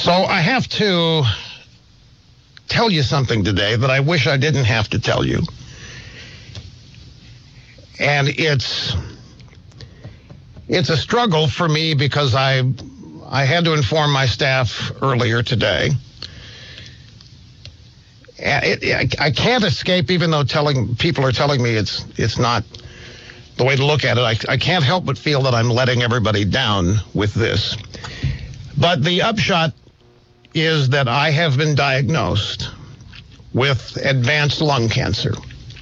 So I have to tell you something today that I wish I didn't have to tell you. And it's a struggle for me because I had to inform my staff earlier today. I can't escape, even though people are telling me it's not the way to look at it. I can't help but feel that I'm letting everybody down with this. But the upshot is that I have been diagnosed with advanced lung cancer.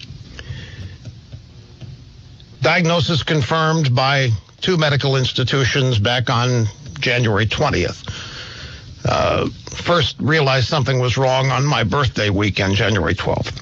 Diagnosis confirmed by 2 medical institutions back on January 20th. First realized something was wrong on my birthday weekend, January 12th.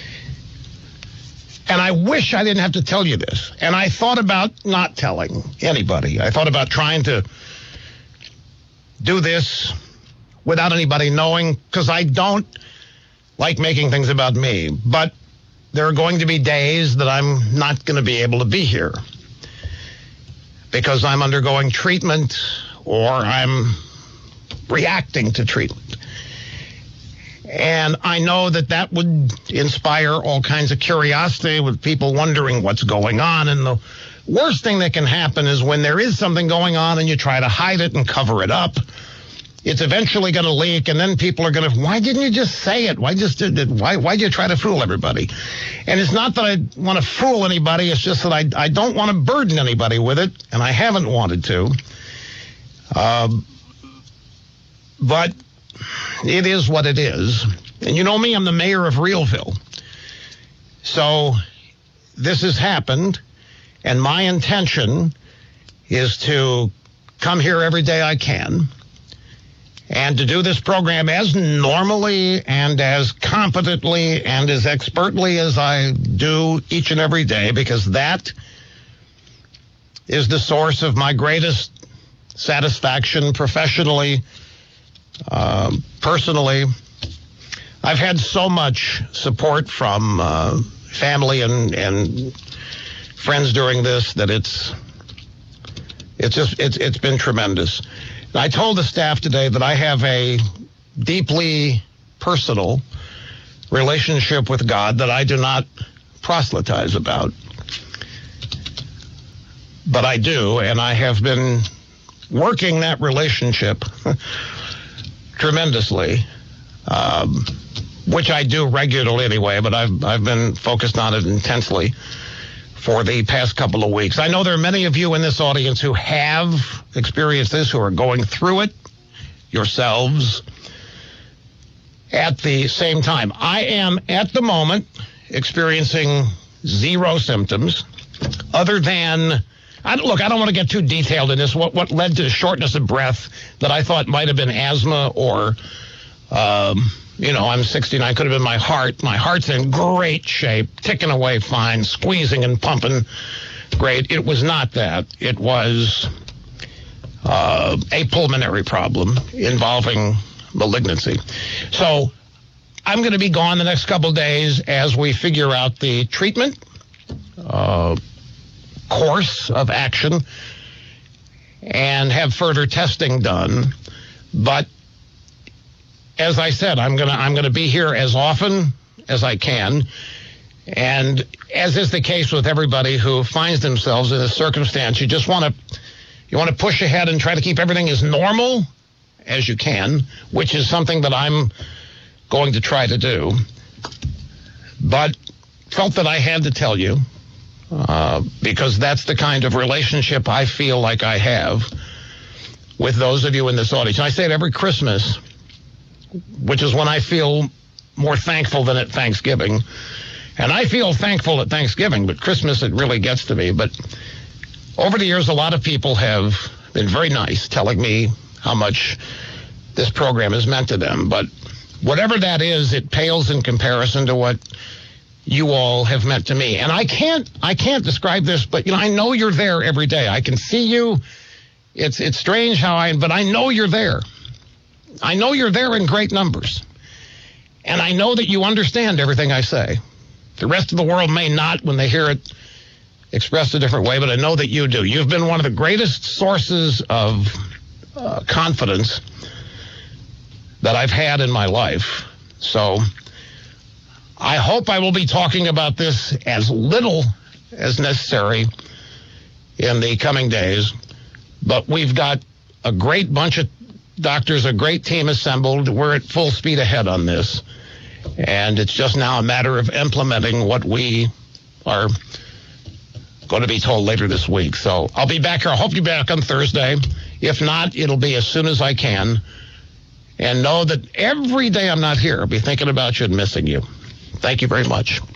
And I wish I didn't have to tell you this. And I thought about not telling anybody. I thought about trying to do this without anybody knowing, because I don't like making things about me. But there are going to be days that I'm not going to be able to be here because I'm undergoing treatment or I'm reacting to treatment. And I know that would inspire all kinds of curiosity with people wondering what's going on. And the worst thing that can happen is when there is something going on and you try to hide it and cover it up, it's eventually going to leak, and then people are going to, why didn't you just say it? Why'd you try to fool everybody? And it's not that I want to fool anybody, it's just that I don't want to burden anybody with it, and I haven't wanted to. But it is what it is. And you know me, I'm the mayor of Realville. So this has happened, and my intention is to come here every day I can and to do this program as normally and as competently and as expertly as I do each and every day, because that is the source of my greatest satisfaction professionally, personally. I've had so much support from family and friends during this that it's been tremendous. I told the staff today that I have a deeply personal relationship with God that I do not proselytize about. But I do, and I have been working that relationship tremendously, which I do regularly anyway, but I've been focused on it intensely for the past couple of weeks. I know there are many of you in this audience who have experienced this, who are going through it yourselves at the same time. I am, at the moment, experiencing 0 symptoms other than, I don't want to get too detailed in this, what led to shortness of breath that I thought might have been asthma or, I'm 69, could have been my heart. My heart's in great shape, ticking away fine, squeezing and pumping great. It was not that. It was a pulmonary problem involving malignancy. So I'm going to be gone the next couple of days as we figure out the treatment course of action and have further testing done. But as I said, I'm gonna be here as often as I can, and as is the case with everybody who finds themselves in a circumstance, you want to push ahead and try to keep everything as normal as you can, which is something that I'm going to try to do. But felt that I had to tell you because that's the kind of relationship I feel like I have with those of you in this audience. And I say it every Christmas, which is when I feel more thankful than at Thanksgiving. And I feel thankful at Thanksgiving, but Christmas, it really gets to me. But over the years, a lot of people have been very nice, telling me how much this program has meant to them. But whatever that is, it pales in comparison to what you all have meant to me. And I can't describe this, but I know you're there every day. I can see you. It's strange but I know you're there. I know you're there in great numbers. And I know that you understand everything I say. The rest of the world may not when they hear it expressed a different way, but I know that you do. You've been one of the greatest sources of confidence that I've had in my life. So I hope I will be talking about this as little as necessary in the coming days. But we've got a great bunch of doctors, a great team assembled. We're at full speed ahead on this. And it's just now a matter of implementing what we are going to be told later this week. So I'll be back here. I hope to be back on Thursday. If not, it'll be as soon as I can. And know that every day I'm not here, I'll be thinking about you and missing you. Thank you very much.